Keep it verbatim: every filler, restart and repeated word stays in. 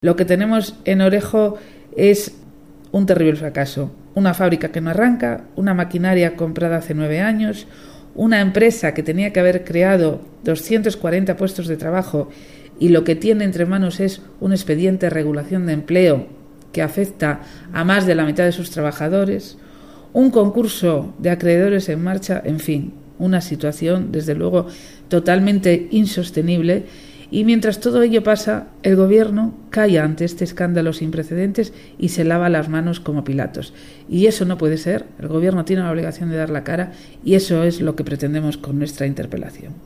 Lo que tenemos en Orejo es un terrible fracaso. Una fábrica que no arranca, una maquinaria comprada hace nueve años, una empresa que tenía que haber creado doscientos cuarenta puestos de trabajo y lo que tiene entre manos es un expediente de regulación de empleo que afecta a más de la mitad de sus trabajadores, un concurso de acreedores en marcha, en fin, una situación, desde luego, totalmente insostenible. Y mientras todo ello pasa, el gobierno calla ante este escándalo sin precedentes y se lava las manos como Pilatos. Y eso no puede ser. El gobierno tiene la obligación de dar la cara y eso es lo que pretendemos con nuestra interpelación.